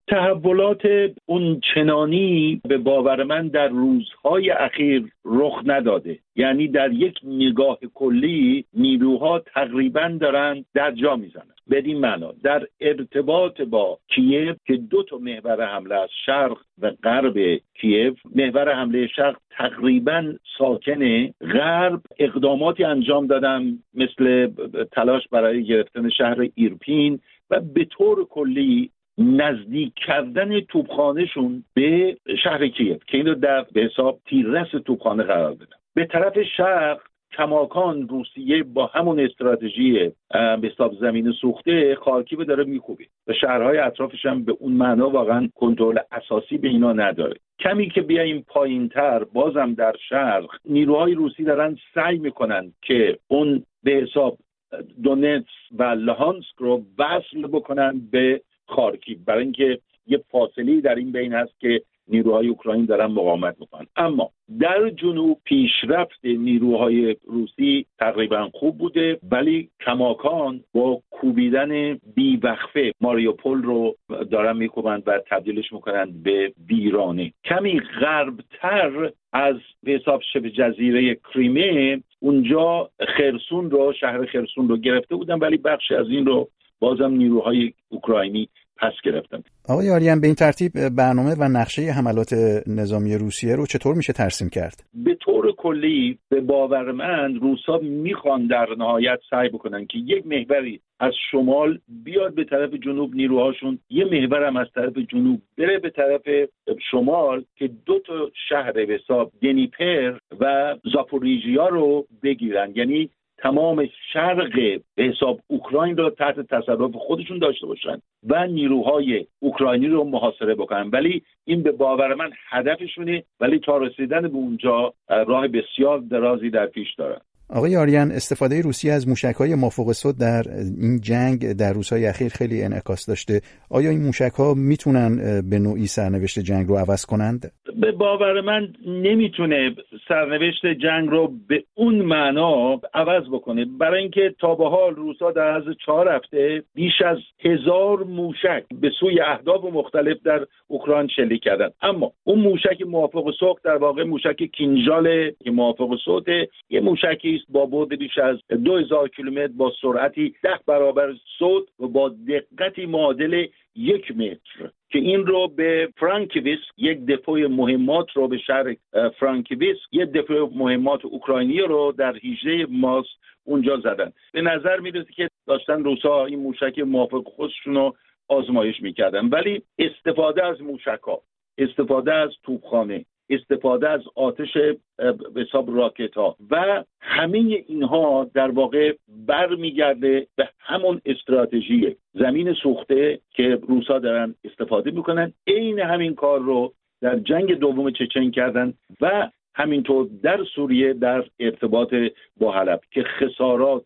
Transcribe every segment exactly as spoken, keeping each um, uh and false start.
تحولات اون چنانی به باور من در روزهای اخیر رخ نداده. یعنی در یک نگاه کلی نیروها تقریبا دارن در جا میزنن. بدین معنا در ارتباط با کییو که دو تا محور حمله از شرق و غرب کییو، محور حمله شرق تقریبا ساکنه، غرب اقداماتی انجام دادن مثل تلاش برای گرفتن شهر ایرپین و به طور کلی نزدیک کردن توپخانهشون به شهر کییو که این رو در به حساب تیررس توپخانه قرار بدن. به طرف شرق کماکان روسیه با همون استراتژی به حساب زمین سوخته خارکیو داره میکوبه و شهرهای اطرافش هم به اون معنا واقعا کنترل اساسی به اینا نداره. کمی که بیایم پایینتر بازم در شرق نیروهای روسی دارن سعی میکنن که اون به حساب دونتس و لوهانسک رو وصل بکنن به خارکیو، برای اینکه یه فاصله در این بین هست که نیروهای اوکراین دارن مقاومت میکنن. اما در جنوب پیشرفت نیروهای روسی تقریبا خوب بوده، ولی کماکان با کوبیدن بیوقفه ماریوپول رو دارن میکوبن و تبدیلش میکنن به ویرانه. کمی غربتر از به حساب شبه جزیره کریمه اونجا خرسون رو شهر خرسون رو گرفته بودن، ولی بخشی از این رو بازم نیروهای اوکراینی پس گرفتن. آقای آریان، به این ترتیب برنامه و نقشه حملات نظامی روسیه رو چطور میشه ترسیم کرد؟ به طور کلی به باور من روسا میخوان در نهایت سعی بکنن که یک محوری از شمال بیاد به طرف جنوب نیروهاشون، یه محور هم از طرف جنوب بره به طرف شمال که دو تا شهر به حساب دنیپر و زاپوریژیا رو بگیرن، یعنی تمام شرق به حساب اوکراین رو تحت تصرف خودشون داشته باشن و نیروهای اوکراینی رو محاصره بکنن. ولی این به باور من هدفشونه، ولی تا رسیدن به اونجا راه بسیار درازی در پیش دارن. آقای آریان، استفاده روسیه از موشک‌های مافوق صد در این جنگ در روزهای اخیر خیلی انعکاس داشته. آیا این موشک‌ها میتونن به نوعی سرنوشت جنگ رو عوض کنند؟ به باور من نمیتونه سرنوشت جنگ رو به اون معنا عوض بکنه، برای اینکه تا به حال روسا در از چهار هفته بیش از هزار موشک به سوی اهداف مختلف در اوکراین شلیک کردن. اما اون موشک موافق صد در واقع موشک کینژال که موافق صد یه موشکی با بعد بیش از دو هزار کیلومتر با سرعتی ده برابر صوت و با دقتی معادل یک متر که این رو به فرانکیویسک، یک دپوی مهمات رو به شهر فرانکیویسک، یک دپوی مهمات اوکراینی رو در هجده مارس اونجا زدن. به نظر میرسه که داشتن روسا این موشک موافق خودشون رو آزمایش میکردن، ولی استفاده از موشک‌ها، استفاده از توپخانه، استفاده از آتش به حساب راکت ها و همه اینها در واقع برمیگرده به همون استراتژی زمین سوخته که روسا دارن استفاده میکنن. عین همین کار رو در جنگ دوم چچن کردن و همینطور در سوریه در ارتباط با حلب که خسارات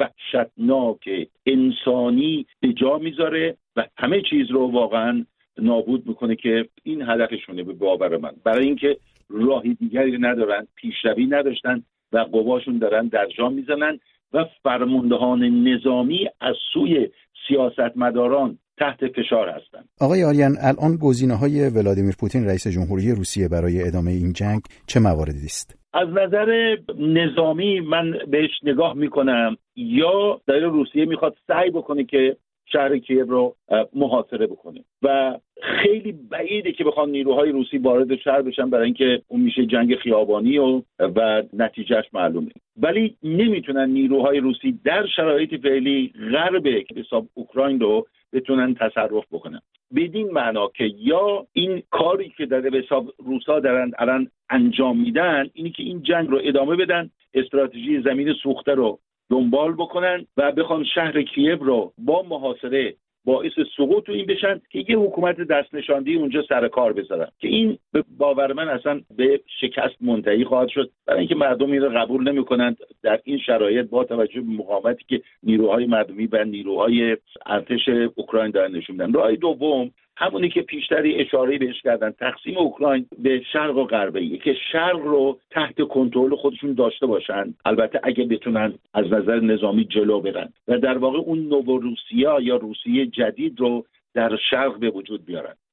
وحشتناک انسانی به جا میذاره و همه چیز رو واقعا نابود میکنه که این هدفشونه به باور من، برای اینکه راهی دیگری ندارن، پیشروی نداشتن و قواشون دارن در جا میزنن و فرماندهان نظامی از سوی سیاستمداران تحت فشار هستند. آقای آریان، الان گزینه‌های ولادیمیر پوتین رئیس جمهوری روسیه برای ادامه این جنگ چه مواردی است؟ از نظر نظامی من بهش نگاه میکنم یا داره روسیه میخواد سعی بکنه که شهر کییو رو محاصره بکنه و خیلی بعیده که بخوان نیروهای روسی وارد شهر بشن، برای اینکه اون میشه جنگ خیابانی و و نتیجهش معلومه. ولی نمیتونن نیروهای روسی در شرایط فعلی غرب حساب اوکراین رو بتونن تصرف بکنن، بدین معنا که یا این کاری که در حساب روسا دارن الان انجام میدن اینی که این جنگ رو ادامه بدن، استراتژی زمین سوخته رو دنبال بکنن و بخوان شهر کییو رو با محاصره باعث سقوط این بشن که یه حکومت دست نشاندهی اونجا سر کار بذارن که این به باور من اصلا به شکست منتهی خواهد شد، برای اینکه مردم این رو قبول نمی‌کنند در این شرایط با توجه به مقاومتی که نیروهای مردمی و نیروهای ارتش اوکراین دارن نشون میدن. راه دوم همونی که پیشتری اشاره بهش کردن، تقسیم اوکراین به شرق و غربی که شرق رو تحت کنترل خودشون داشته باشن، البته اگه بتونن از نظر نظامی جلو برن و در واقع اون نوروسیا یا روسیه جدید رو در شرق به وجود بیارن.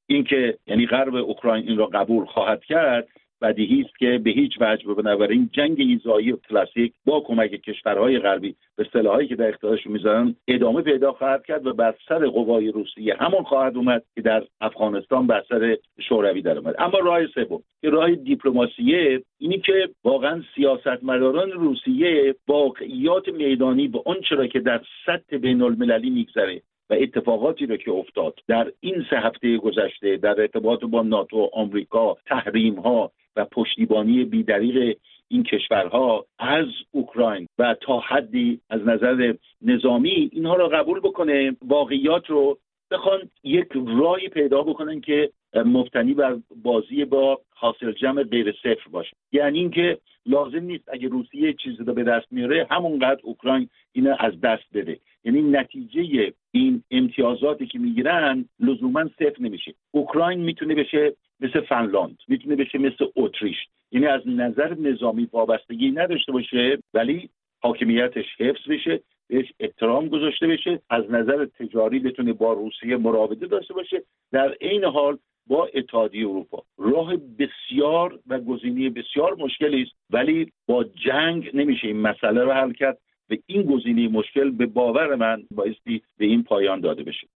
اینکه یعنی غرب اوکراین این را قبول خواهد کرد بدیهی است که به هیچ وجه بنابراین جنگ ایذایی کلاسیک با کمک کشورهای غربی به سلاحایی که در اختیارشون میذارن ادامه پیدا خواهد کرد و بر سر قوای روسیه همون خواهد اومد که در افغانستان بر سر شوروی در اومد. اما راه سوم که راه دیپلماسیه اینی که واقعا سیاستمداران روسیه واقعیات میدانی به اون چرا که در سطح بین المللی میگذره و اتفاقاتی رو که افتاد در این سه هفته گذشته در ارتباط با ناتو، آمریکا، تحریم ها و پشتیبانی بی‌دریغ این کشورها از اوکراین و تا حدی از نظر نظامی اینها رو قبول بکنه، واقعیات رو بخوان یک راهی پیدا بکنن که مبتنی بر بازی با حاصل جمع غیر صفر باشه. یعنی اینکه لازم نیست اگه روسیه چیزی رو به دست میاره همونقدر اوکراین اینو از دست بده. یعنی نتیجه این امتیازاتی که میگیرن لزوما صفر نمیشه. اوکراین میتونه بشه مثل فنلاند، میتونه بشه مثل اتریش، یعنی از نظر نظامی وابستگی نداشته باشه ولی حاکمیتش حفظ بشه، بهش احترام گذاشته بشه، از نظر تجاری بتونه با روسیه مراوده داشته باشه، در عین حال با اتحادیه اروپا. راه بسیار و گزینه بسیار مشکلی است ولی با جنگ نمیشه این مسئله رو حل کرد و این گزینه مشکل به باور من بایستی به این پایان داده بشه.